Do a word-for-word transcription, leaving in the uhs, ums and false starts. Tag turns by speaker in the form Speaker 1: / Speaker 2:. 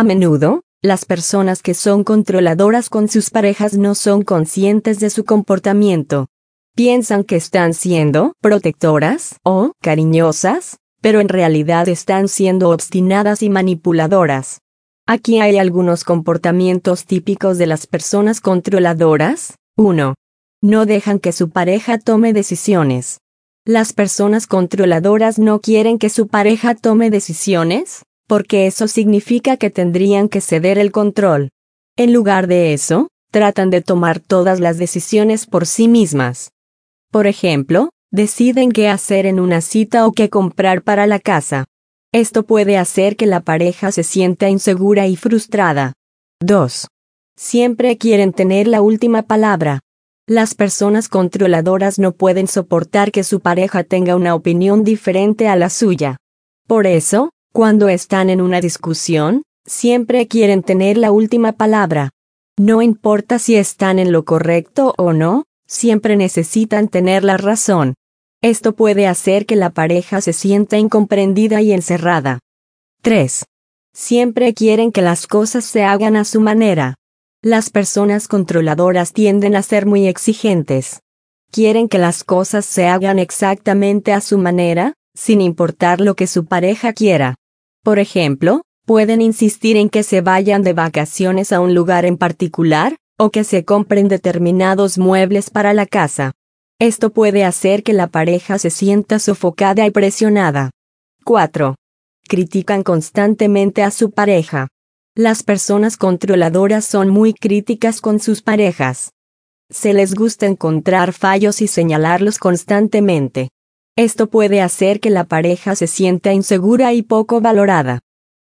Speaker 1: A menudo, las personas que son controladoras con sus parejas no son conscientes de su comportamiento. Piensan que están siendo protectoras o cariñosas, pero en realidad están siendo obstinadas y manipuladoras. Aquí hay algunos comportamientos típicos de las personas controladoras. uno. No dejan que su pareja tome decisiones. Las personas controladoras no quieren que su pareja tome decisiones, porque eso significa que tendrían que ceder el control. En lugar de eso, tratan de tomar todas las decisiones por sí mismas. Por ejemplo, deciden qué hacer en una cita o qué comprar para la casa. Esto puede hacer que la pareja se sienta insegura y frustrada. dos. Siempre quieren tener la última palabra. Las personas controladoras no pueden soportar que su pareja tenga una opinión diferente a la suya. Por eso, cuando están en una discusión, siempre quieren tener la última palabra. No importa si están en lo correcto o no, siempre necesitan tener la razón. Esto puede hacer que la pareja se sienta incomprendida y encerrada. tres. Siempre quieren que las cosas se hagan a su manera. Las personas controladoras tienden a ser muy exigentes. Quieren que las cosas se hagan exactamente a su manera, sin importar lo que su pareja quiera. Por ejemplo, pueden insistir en que se vayan de vacaciones a un lugar en particular, o que se compren determinados muebles para la casa. Esto puede hacer que la pareja se sienta sofocada y presionada. cuatro. Critican constantemente a su pareja. Las personas controladoras son muy críticas con sus parejas. Se les gusta encontrar fallos y señalarlos constantemente. Esto puede hacer que la pareja se sienta insegura y poco valorada.